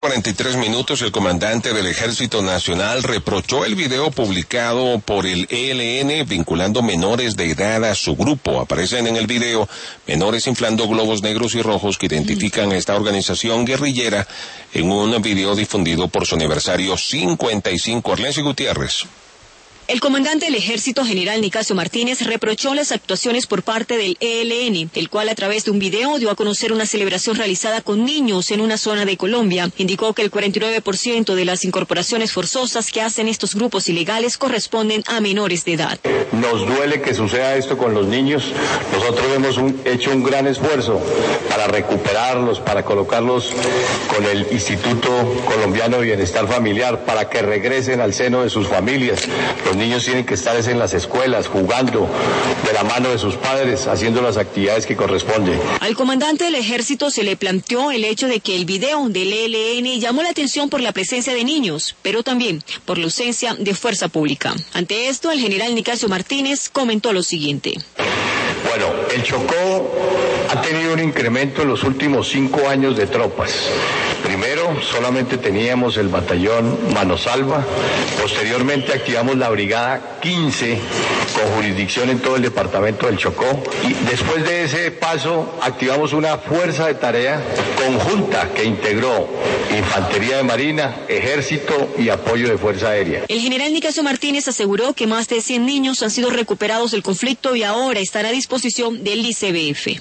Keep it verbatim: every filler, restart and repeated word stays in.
cuarenta y tres minutos, el comandante del Ejército Nacional reprochó el video publicado por el E L N vinculando menores de edad a su grupo. Aparecen en el video menores inflando globos negros y rojos que identifican a esta organización guerrillera en un video difundido por su aniversario cincuenta y cinco. Arlencio Gutiérrez. El comandante del Ejército, general Nicasio Martínez, reprochó las actuaciones por parte del E L N, el cual a través de un video dio a conocer una celebración realizada con niños en una zona de Colombia. Indicó que el cuarenta y nueve por ciento de las incorporaciones forzosas que hacen estos grupos ilegales corresponden a menores de edad. Nos duele que suceda esto con los niños. Nosotros hemos un, hecho un gran esfuerzo para recuperarlos, para colocarlos con el Instituto Colombiano de Bienestar Familiar, para que regresen al seno de sus familias. Los niños tienen que estar en las escuelas, jugando de la mano de sus padres, haciendo las actividades que corresponden. Al comandante del Ejército se le planteó el hecho de que el video del E L N llamó la atención por la presencia de niños, pero también por la ausencia de fuerza pública. Ante esto, el general Nicasio Martínez comentó lo siguiente. Bueno, el Chocó ha tenido un incremento en los últimos cinco años de tropas. Primero, solamente teníamos el batallón Manosalva. Posteriormente, activamos la brigada quince con jurisdicción en todo el departamento del Chocó. Y después de ese paso, activamos una fuerza de tarea conjunta que integró Infantería de Marina, Ejército y apoyo de Fuerza Aérea. El general Nicasio Martínez aseguró que más de cien niños han sido recuperados del conflicto y ahora están a disposición del I C B F.